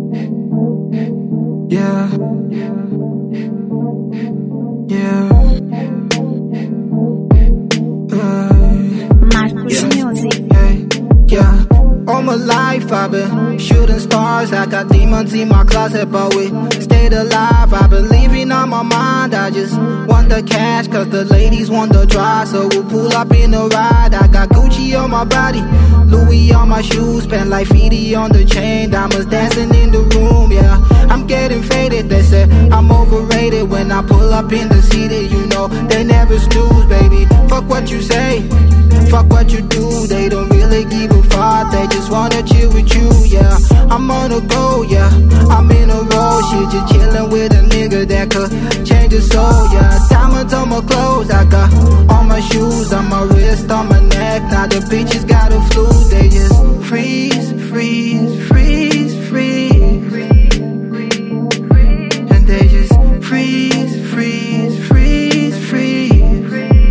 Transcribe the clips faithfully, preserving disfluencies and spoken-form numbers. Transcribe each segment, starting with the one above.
Yeah. Yeah. Marcos Yeah. Music. Hey, yeah. All my life I've been shooting stars. I got demons in my closet, but we stayed alive. I believe in on my mind. I just want the cash, cause the ladies want the drive. So we'll pull up in a ride. I got Gucci on my body, Louis on my shoes, spent like fifty on the chain. Diamonds dancing in the room, yeah. I'm getting faded, they say I'm overrated. When I pull up in the city, you know they never snooze, baby. Fuck what you say, fuck what you do. They don't really give a fuck, they just wanna chill with you, yeah. I'm on a go, yeah, I'm in a roll. Shit, just chillin' with a nigga that could change his soul, yeah. Diamonds on my clothes, I got on my shoes, on my wrist, on my neck. Now the bitches got a flu, they just freeze, freeze, freeze, freeze. And they just freeze, freeze, freeze, freeze.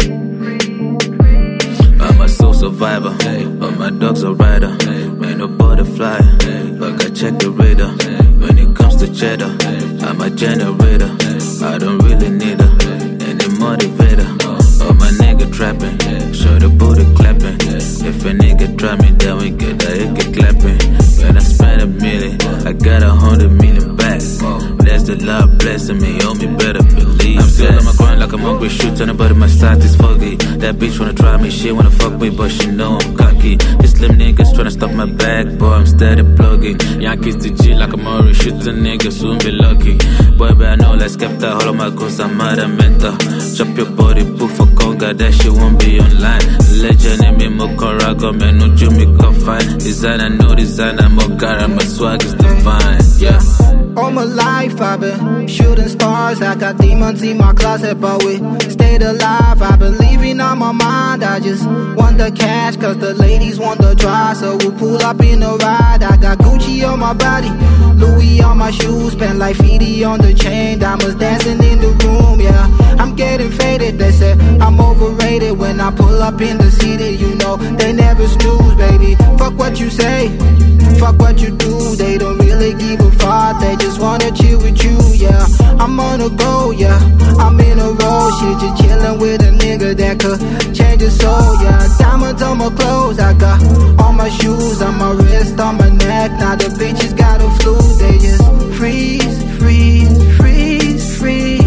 I'm a soul survivor, but my dog's a rider. Ain't no butterfly, but I check the radar. When it comes to cheddar, I'm a generator. I don't really need her, any motivator. Oh, my nigga trapping, show the booty clapping. If a nigga try me, then we get the hickey clapping. When I spend a million, I got a hundred million back. That's the love blessing me, oh me better believe. I'm still on my grind like I'm hungry, shoot on the body, my side is foggy. That bitch wanna try me, she wanna fuck me, but she know I'm cocky. These slim niggas tryna stop my back, boy, I'm steady plugging. Yankees to G like I'm already shoot a nigga, soon be lucky. Boy, but I know like Skepta, all of my goals, I'm mad and mental. Chop your body, put for conga, that shit won't be online. Legend in me, Mokorago, man, no Jimmy can find. Designer, no designer, Mogara, my swag is divine, yeah. All my life I've been shooting stars. I got demons in my closet, but we stayed alive. I believe in on my mind. I just want the cash, cause the ladies want the drive. So we'll pull up in a ride. I got Gucci on my body, Louis on my shoes, spent like fifty on the chain. Diamonds dancing in the room, yeah. I'm getting faded, they say I'm overrated. When I pull up in the city, you know they never snooze, baby. Fuck what you say, fuck what you do. They don't really give a fuck, they just wanna chill with you, yeah. I'm on a go, yeah, I'm in a roll. Shit, just chillin' with a nigga that could change his soul, yeah. Diamonds on my clothes, I got on my shoes, on my wrist, on my neck. Now the bitches got a flu, they just freeze, freeze, freeze, freeze.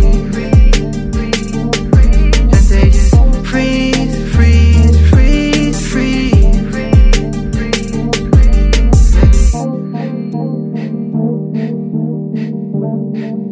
And they just freeze, freeze, freeze, freeze. Marcos